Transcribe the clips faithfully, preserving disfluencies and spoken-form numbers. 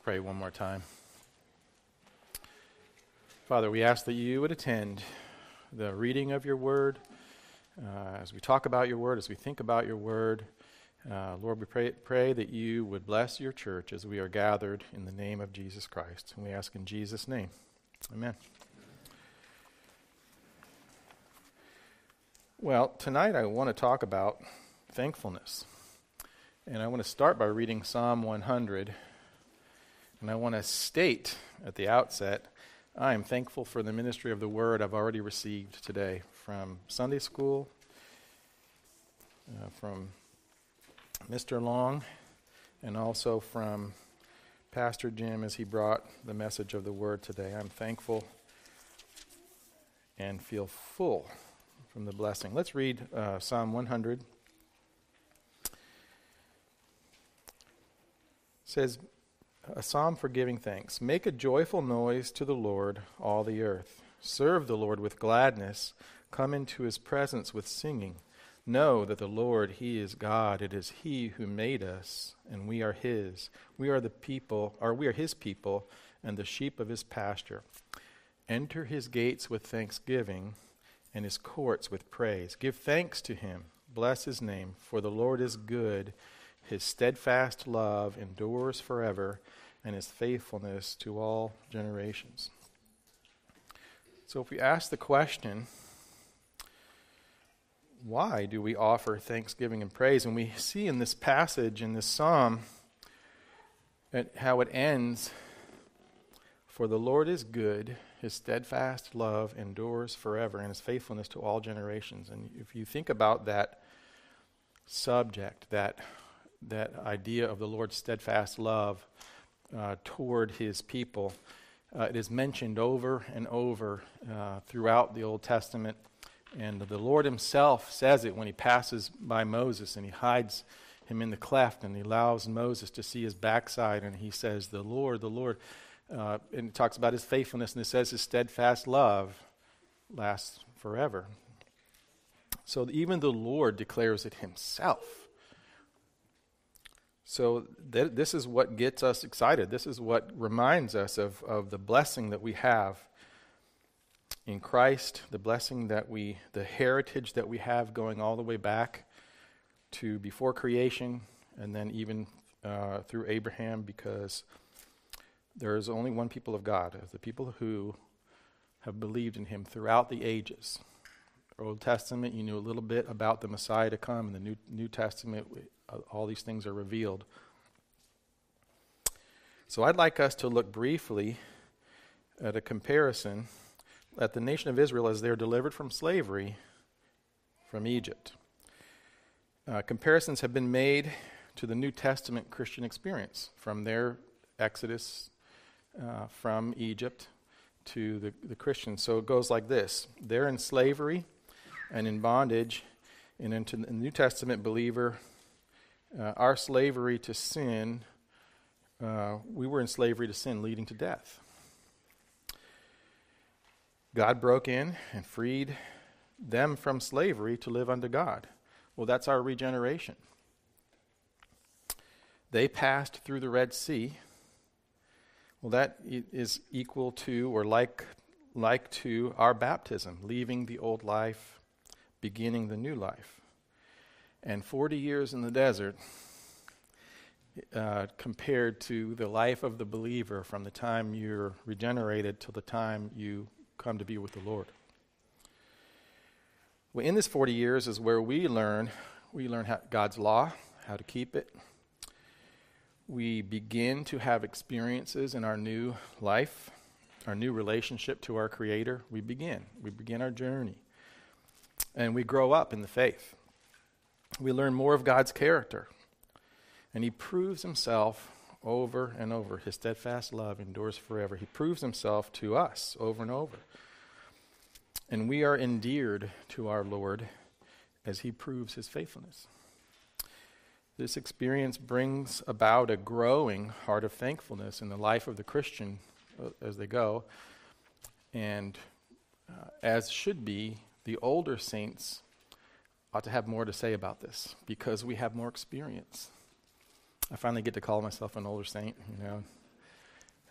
Pray one more time. Father, we ask that you would attend the reading of your word, uh, as we talk about your word, as we think about your word. Uh, Lord, we pray, pray that you would bless your church as we are gathered in the name of Jesus Christ. And we ask in Jesus' name. Amen. Well, tonight I want to talk about thankfulness. And I want to start by reading Psalm one hundred. And I want to state at the outset, I am thankful for the ministry of the word I've already received today from Sunday school, uh, from Mister Long, and also from Pastor Jim as he brought the message of the word today. I'm thankful and feel full from the blessing. Let's read uh, Psalm one hundred. It says, a psalm for giving thanks. Make a joyful noise to the Lord, all the earth. Serve the Lord with gladness. Come into his presence with singing. Know that the Lord, he is God. It is he who made us, and we are his. We are the people, or we are his people, and the sheep of his pasture. Enter his gates with thanksgiving, and his courts with praise. Give thanks to him. Bless his name, for the Lord is good. His steadfast love endures forever, and his faithfulness to all generations. So if we ask the question, why do we offer thanksgiving and praise? And we see in this passage, in this psalm, how it ends, for the Lord is good, his steadfast love endures forever, and his faithfulness to all generations. And if you think about that subject, that that idea of the Lord's steadfast love uh, toward his people, uh, it is mentioned over and over uh, throughout the Old Testament. And the Lord himself says it when he passes by Moses and he hides him in the cleft and he allows Moses to see his backside, and he says, the Lord, the Lord, uh, and it talks about his faithfulness, and it says his steadfast love lasts forever. So even the Lord declares it himself. So th- this is what gets us excited. This is what reminds us of, of the blessing that we have in Christ, the blessing that we, the heritage that we have going all the way back to before creation, and then even uh, through Abraham, because there is only one people of God, the people who have believed in him throughout the ages. Old Testament, you knew a little bit about the Messiah to come. In the New New Testament, we, uh, all these things are revealed. So I'd like us to look briefly at a comparison at the nation of Israel as they're delivered from slavery from Egypt. Uh, comparisons have been made to the New Testament Christian experience from their exodus uh, from Egypt to the, the Christians. So it goes like this. They're in slavery and in bondage, and into the New Testament believer, uh, our slavery to sin, uh, we were in slavery to sin leading to death. God broke in and freed them from slavery to live unto God. Well, that's our regeneration. They passed through the Red Sea. Well, that is equal to or like like to our baptism, leaving the old life, beginning the new life. And forty years in the desert uh, compared to the life of the believer from the time you're regenerated till the time you come to be with the Lord. Well, in this forty years is where we learn, we learn how, God's law, how to keep it. We begin to have experiences in our new life, our new relationship to our Creator. We begin. We begin our journey. And we grow up in the faith. We learn more of God's character. And he proves himself over and over. His steadfast love endures forever. He proves himself to us over and over. And we are endeared to our Lord as he proves his faithfulness. This experience brings about a growing heart of thankfulness in the life of the Christian uh, as they go. And uh, as should be, the older saints ought to have more to say about this because we have more experience. I finally get to call myself an older saint, you know.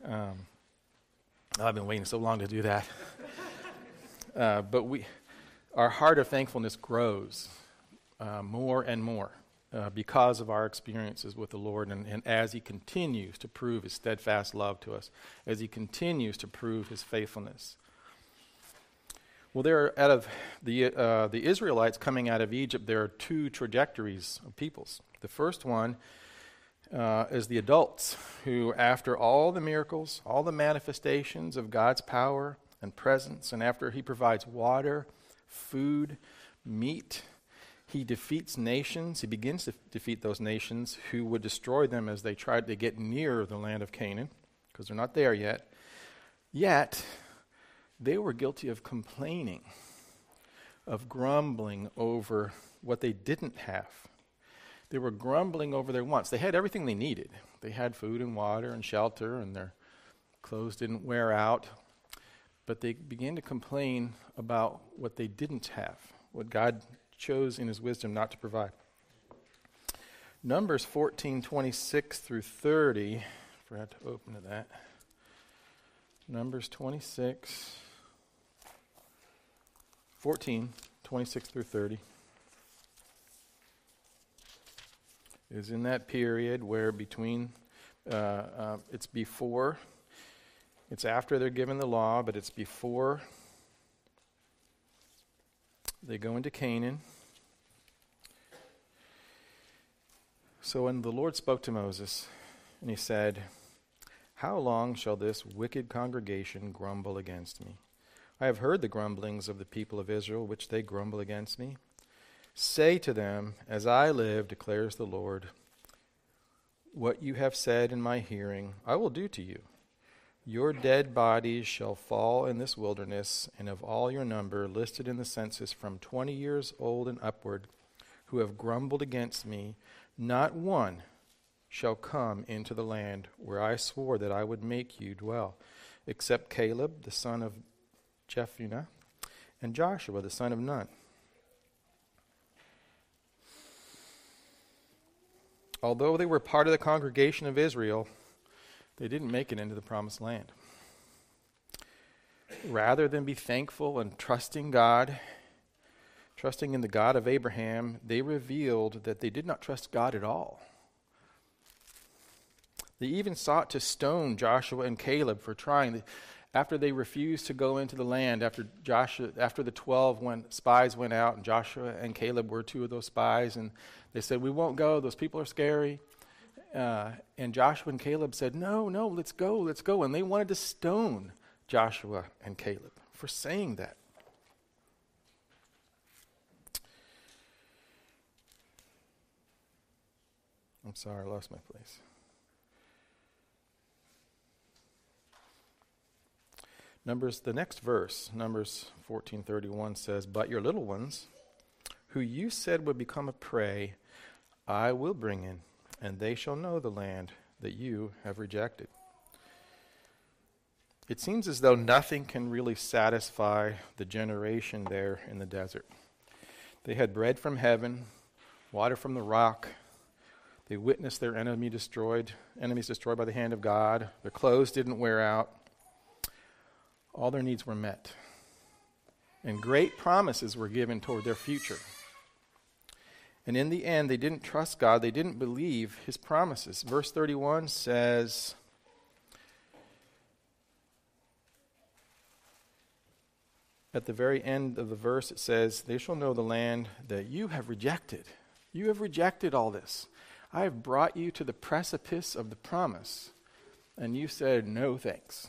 Um, oh, I've been waiting so long to do that. uh, but we, our heart of thankfulness grows uh, more and more uh, because of our experiences with the Lord, and, and as He continues to prove His steadfast love to us, as He continues to prove His faithfulness. Well, there are, out of the uh, the Israelites coming out of Egypt, there are two trajectories of peoples. The first one uh, is the adults who, after all the miracles, all the manifestations of God's power and presence, and after He provides water, food, meat, He defeats nations. He begins to defeat those nations who would destroy them as they tried to get near the land of Canaan, because they're not there yet. Yet, they were guilty of complaining, of grumbling over what they didn't have. They were grumbling over their wants. They had everything they needed. They had food and water and shelter, and their clothes didn't wear out. But they began to complain about what they didn't have, what God chose in His wisdom not to provide. Numbers fourteen, twenty-six through thirty. Forgot to open to that. Numbers twenty-six. fourteen, twenty-six through thirty is in that period where between, uh, uh, it's before, it's after they're given the law, but it's before they go into Canaan. So when the Lord spoke to Moses, and He said, "How long shall this wicked congregation grumble against me? I have heard the grumblings of the people of Israel, which they grumble against me. Say to them, as I live, declares the Lord, what you have said in my hearing, I will do to you. Your dead bodies shall fall in this wilderness, and of all your number listed in the census from twenty years old and upward, who have grumbled against me, not one shall come into the land where I swore that I would make you dwell, except Caleb, the son of Jephunneh, and Joshua, the son of Nun." Although they were part of the congregation of Israel, they didn't make it into the promised land. Rather than be thankful and trusting God, trusting in the God of Abraham, they revealed that they did not trust God at all. They even sought to stone Joshua and Caleb for trying. After they refused to go into the land, after Joshua, after the twelve went, spies went out, and Joshua and Caleb were two of those spies, and they said, "We won't go, those people are scary." Uh, and Joshua and Caleb said, no, no, let's go, let's go. And they wanted to stone Joshua and Caleb for saying that. I'm sorry, I lost my place. Numbers, the next verse, Numbers fourteen thirty-one says, "But your little ones, who you said would become a prey, I will bring in, and they shall know the land that you have rejected." It seems as though nothing can really satisfy the generation there in the desert. They had bread from heaven, water from the rock. They witnessed their enemy destroyed, enemies destroyed by the hand of God. Their clothes didn't wear out. All their needs were met. And great promises were given toward their future. And in the end, they didn't trust God. They didn't believe His promises. Verse thirty-one says, at the very end of the verse, it says, "They shall know the land that you have rejected." You have rejected all this. I have brought you to the precipice of the promise, and you said, "No thanks."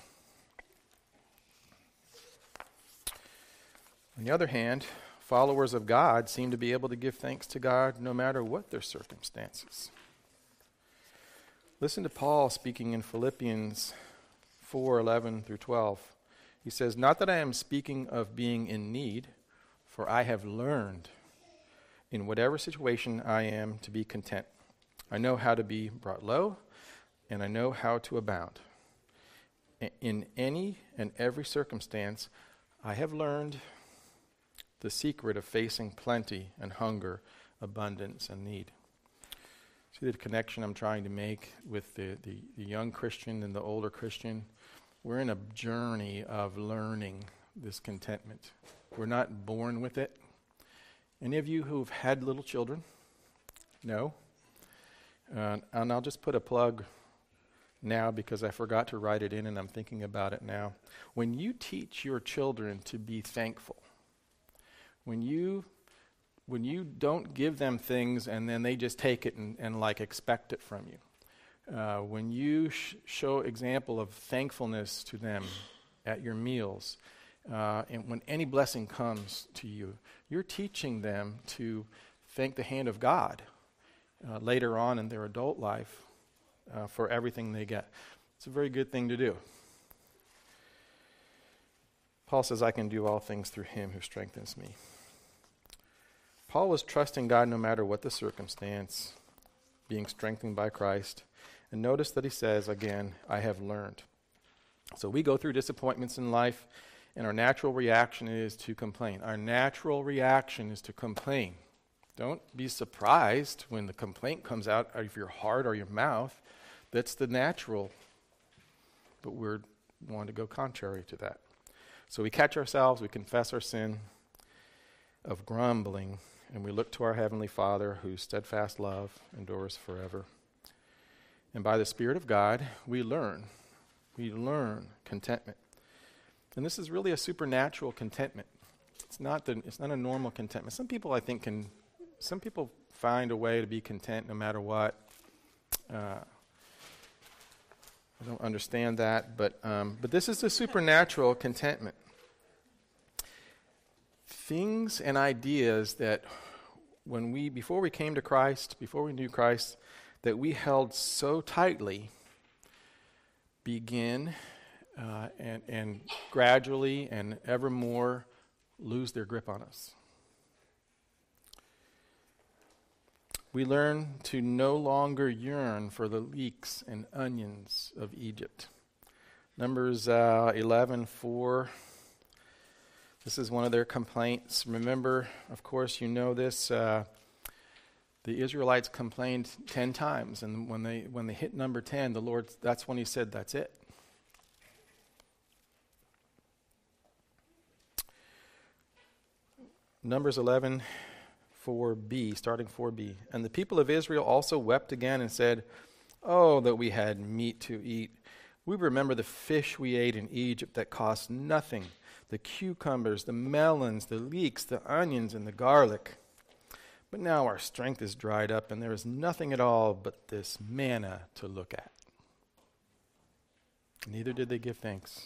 On the other hand, followers of God seem to be able to give thanks to God no matter what their circumstances. Listen to Paul speaking in Philippians four eleven through twelve. He says, "Not that I am speaking of being in need, for I have learned in whatever situation I am to be content. I know how to be brought low, and I know how to abound. In any and every circumstance, I have learned the secret of facing plenty and hunger, abundance and need." So See the connection I'm trying to make with the, the, the young Christian and the older Christian? We're in a journey of learning this contentment. We're not born with it. Any of you who've had little children? No? Uh, and I'll just put a plug now because I forgot to write it in and I'm thinking about it now. When you teach your children to be thankful, when you when you don't give them things and then they just take it and, and like expect it from you, uh, when you sh- show example of thankfulness to them at your meals, uh, and when any blessing comes to you, you're teaching them to thank the hand of God uh, later on in their adult life uh, for everything they get. It's a very good thing to do. Paul says, I can do all things through him who strengthens me. Paul was trusting God no matter what the circumstance, being strengthened by Christ. And notice that he says, again, I have learned. So we go through disappointments in life, and our natural reaction is to complain. Our natural reaction is to complain. Don't be surprised when the complaint comes out of your heart or your mouth. That's the natural. But we're want to go contrary to that. So we catch ourselves, we confess our sin of grumbling, and we look to our Heavenly Father, whose steadfast love endures forever. And by the Spirit of God, we learn. We learn contentment. And this is really a supernatural contentment. It's not the, it's not a normal contentment. Some people, I think, can, some people find a way to be content no matter what. Uh, I don't understand that, but um, but this is a supernatural contentment. Things and ideas that when we, before we came to Christ, before we knew Christ, that we held so tightly, begin uh, and, and gradually and ever more lose their grip on us. We learn to no longer yearn for the leeks and onions of Egypt. Numbers uh, eleven four. This is one of their complaints. Remember, of course, you know this. Uh, the Israelites complained ten times, and when they when they hit number ten, the Lord, that's when He said, "That's it." Numbers eleven four b, starting four b. And the people of Israel also wept again and said, "Oh, that we had meat to eat. We remember the fish we ate in Egypt that cost nothing, the cucumbers, the melons, the leeks, the onions, and the garlic. But now our strength is dried up, and there is nothing at all but this manna to look at." Neither did they give thanks.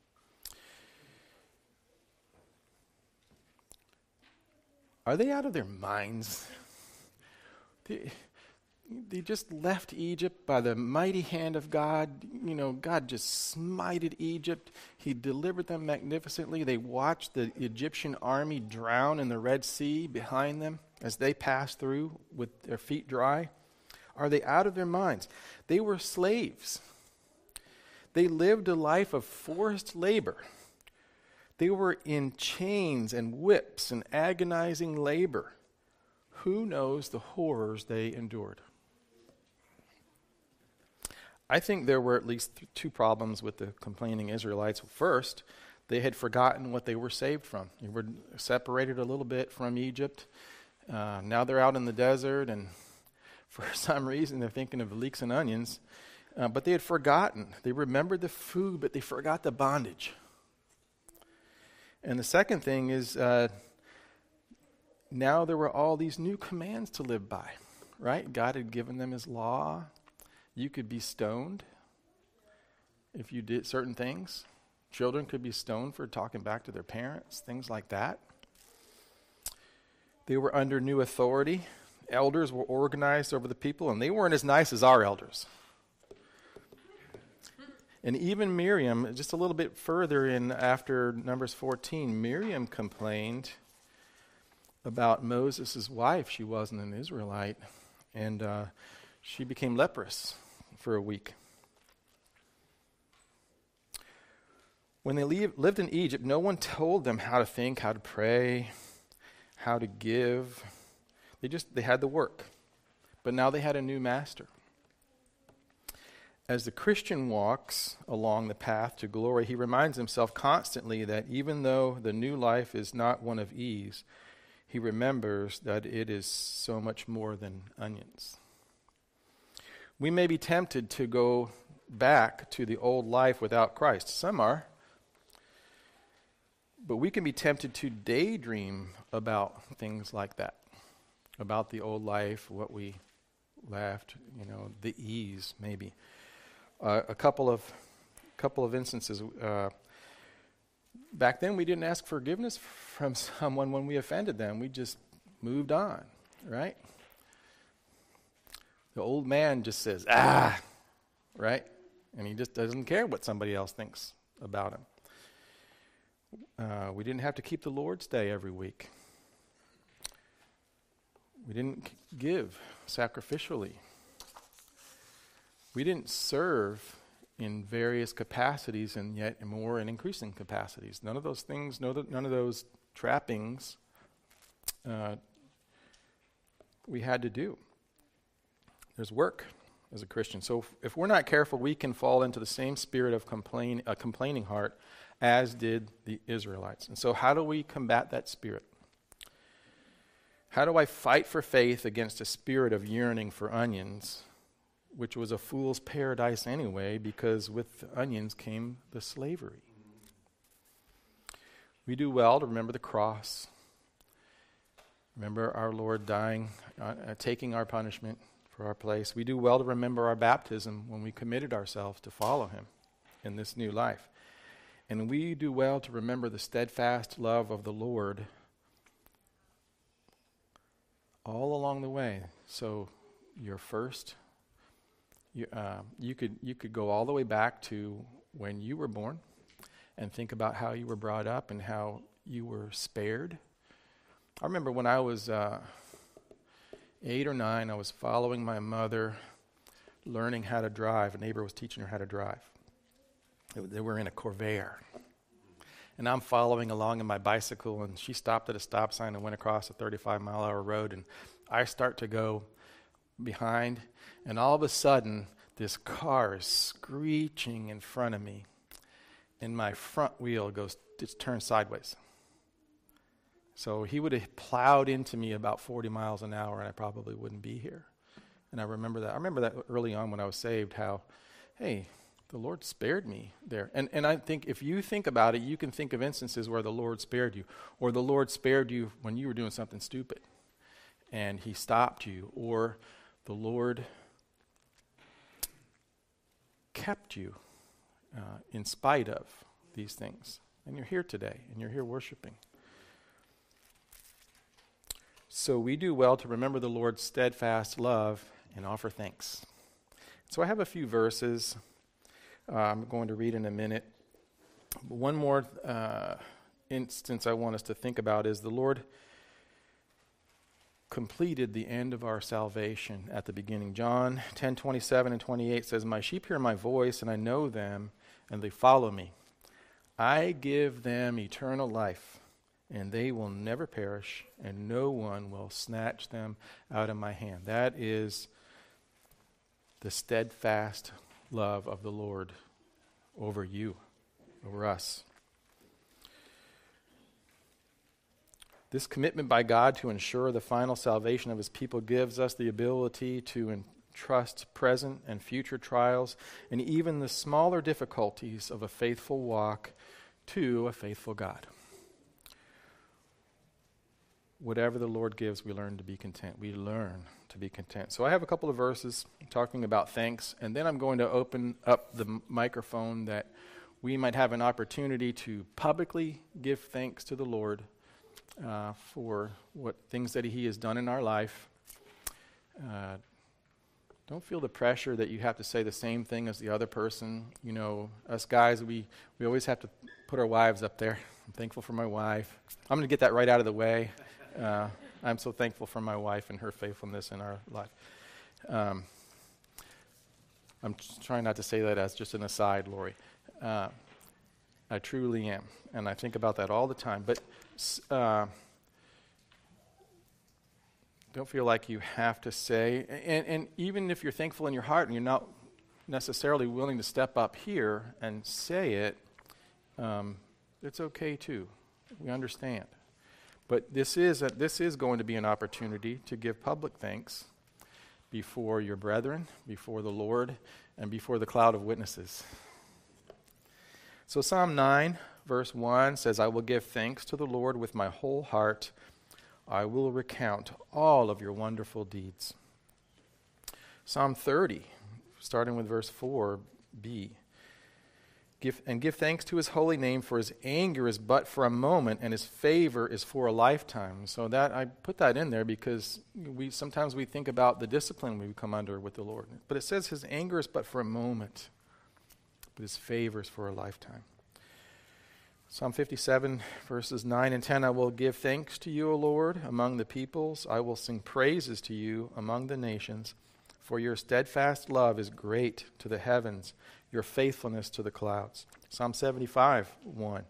Are they out of their minds? They, they just left Egypt by the mighty hand of God. You know, God just smited Egypt. He delivered them magnificently. They watched the Egyptian army drown in the Red Sea behind them as they passed through with their feet dry. Are they out of their minds? They were slaves. They lived a life of forced labor. They were in chains and whips and agonizing labor. Who knows the horrors they endured? I think there were at least th- two problems with the complaining Israelites. First, they had forgotten what they were saved from. They were separated a little bit from Egypt. Uh, now they're out in the desert, and for some reason they're thinking of leeks and onions. Uh, but they had forgotten. They remembered the food, but they forgot the bondage. And the second thing is, uh, now there were all these new commands to live by, right? God had given them His law. You could be stoned if you did certain things. Children could be stoned for talking back to their parents, things like that. They were under new authority. Elders were organized over the people, and they weren't as nice as our elders. And even Miriam, just a little bit further in after Numbers fourteen, Miriam complained about Moses' wife. She wasn't an Israelite, and uh, she became leprous for a week. When they leave, lived in Egypt, no one told them how to think, how to pray, how to give. They just they had to work. but now they had a new master. As the Christian walks along the path to glory, he reminds himself constantly that even though the new life is not one of ease, he remembers that it is so much more than onions. We may be tempted to go back to the old life without Christ. Some are. But we can be tempted to daydream about things like that, about the old life, what we left, you know, the ease maybe. Uh, a couple of couple of instances. Uh, back then, we didn't ask forgiveness from someone when we offended them. We just moved on, right? The old man just says, ah, right? And he just doesn't care what somebody else thinks about him. Uh, we didn't have to keep the Lord's Day every week. We didn't c- give sacrificially. We didn't serve in various capacities and yet more in increasing capacities. None of those things, none of, none of those trappings uh, we had to do. There's work as a Christian. So if, if we're not careful, we can fall into the same spirit of complain, a complaining heart as did the Israelites. And so how do we combat that spirit? How do I fight for faith against a spirit of yearning for onions, which was a fool's paradise anyway, because with onions came the slavery? We do well to remember the cross. Remember our Lord dying, uh, uh, taking our punishment for our place. We do well to remember our baptism when we committed ourselves to follow him in this new life. And we do well to remember the steadfast love of the Lord all along the way. So your first, you, uh, you could you could go all the way back to when you were born and think about how you were brought up and how you were spared. I remember when I was uh, eight or nine, I was following my mother, learning how to drive. A neighbor was teaching her how to drive. They were in a Corvair. And I'm following along in my bicycle, and she stopped at a stop sign and went across a thirty-five mile hour road, and I start to go behind, and all of a sudden, this car is screeching in front of me, and my front wheel goes, it's turned sideways. So he would have plowed into me about forty miles an hour, and I probably wouldn't be here. And I remember that. I remember that early on when I was saved, how, hey, the Lord spared me there. And and I think if you think about it, you can think of instances where the Lord spared you, or the Lord spared you when you were doing something stupid, and he stopped you, or the Lord kept you uh, in spite of these things. And you're here today, and you're here worshiping. So we do well to remember the Lord's steadfast love and offer thanks. So I have a few verses uh, I'm going to read in a minute. One more uh, instance I want us to think about is the Lord completed the end of our salvation at the beginning. John ten twenty-seven and twenty-eight says, "My sheep hear my voice, and I know them, and they follow me. I give them eternal life, and they will never perish, and no one will snatch them out of my hand." That is the steadfast love of the Lord over you, over us. This commitment by God to ensure the final salvation of his people gives us the ability to entrust present and future trials and even the smaller difficulties of a faithful walk to a faithful God. Whatever the Lord gives, we learn to be content. We learn to be content. So I have a couple of verses talking about thanks, and then I'm going to open up the m- microphone that we might have an opportunity to publicly give thanks to the Lord uh, for what things that he has done in our life. Uh, don't feel the pressure that you have to say the same thing as the other person. You know, us guys, we, we always have to put our wives up there. I'm thankful for my wife. I'm going to get that right out of the way. Uh, I'm so thankful for my wife and her faithfulness in our life. Um, I'm trying not to say that as just an aside, Lori. Uh, I truly am, and I think about that all the time. But uh, Don't feel like you have to say. And, and even if you're thankful in your heart and you're not necessarily willing to step up here and say it, um, it's okay too. We understand. But this is a, this is going to be an opportunity to give public thanks before your brethren, before the Lord, and before the cloud of witnesses. So Psalm nine, verse one says, I will give thanks to the Lord with my whole heart. I will recount all of your wonderful deeds. Psalm thirty, starting with verse four b. Give, and give thanks to his holy name, for his anger is but for a moment, and his favor is for a lifetime. So that I put that in there because we sometimes we think about the discipline we come under with the Lord. But it says his anger is but for a moment, but his favor is for a lifetime. Psalm fifty-seven, verses nine and ten, I will give thanks to you, O Lord, among the peoples. I will sing praises to you among the nations. For your steadfast love is great to the heavens, your faithfulness to the clouds. Psalm seventy-five, one.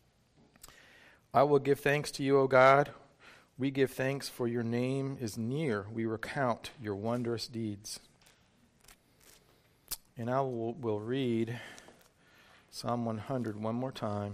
I will give thanks to you, O God. We give thanks, for your name is near. We recount your wondrous deeds. And I will, will read Psalm one hundred one more time.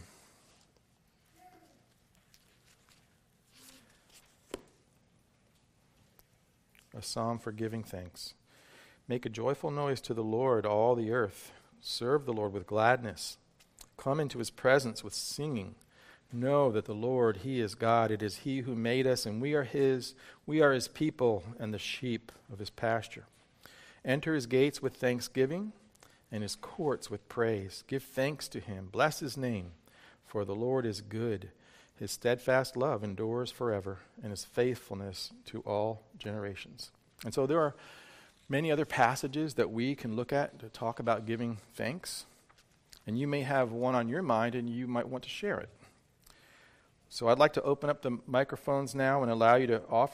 A psalm for giving thanks. Make a joyful noise to the Lord, all the earth. Serve the Lord with gladness. Come into his presence with singing. Know that the Lord, he is God. It is he who made us, and we are his. We are his people and the sheep of his pasture. Enter his gates with thanksgiving and his courts with praise. Give thanks to him. Bless his name, for the Lord is good. His steadfast love endures forever, and his faithfulness to all generations. And so there are many other passages that we can look at to talk about giving thanks. And you may have one on your mind, and you might want to share it. So I'd like to open up the microphones now and allow you to offer